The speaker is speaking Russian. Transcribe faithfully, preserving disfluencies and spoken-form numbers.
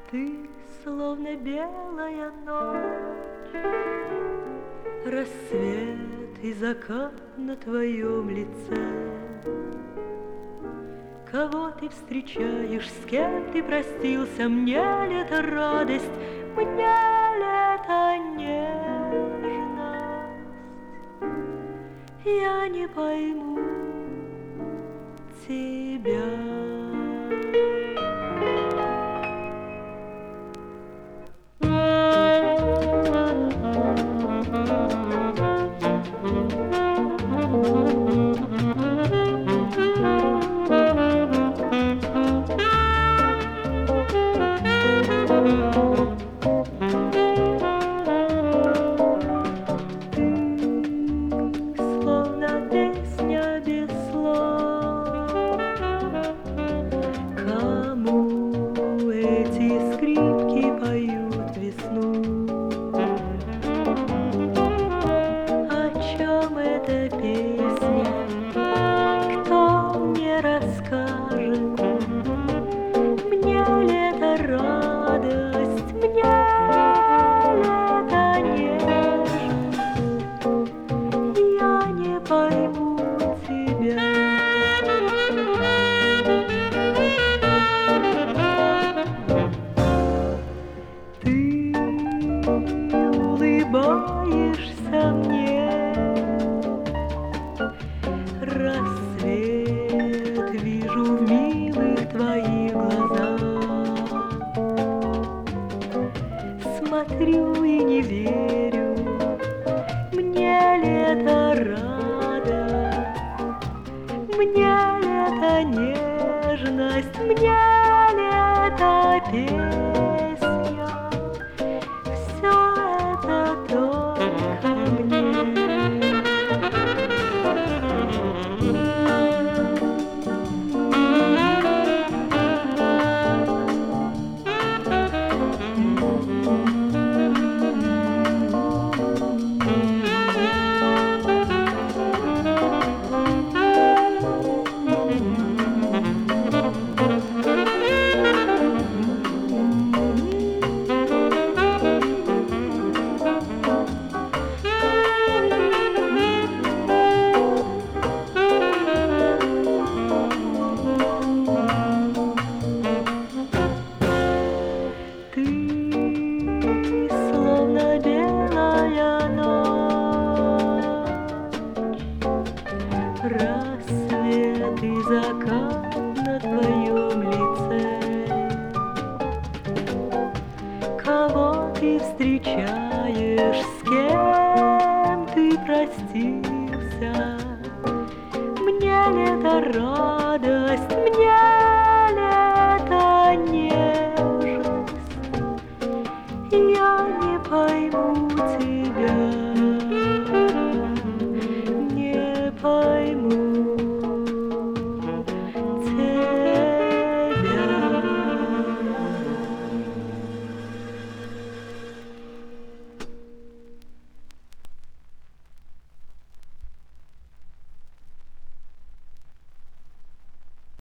Ты словно белая ночь, рассвет и закат на твоем лице. Кого ты встречаешь, с кем ты простился? Мне ли это радость, мне ли это нежность? Я не пойму тебя. Улыбаешься мне, рассвет вижу в милых твоих глазах. Смотрю и не верю, мне ли это радость, мне ли это нежность, мне ли это песня. Все это только мне. Рассвет и закат на твоем лице. Кого ты встречаешь, с кем ты простился? Мне ли это радость?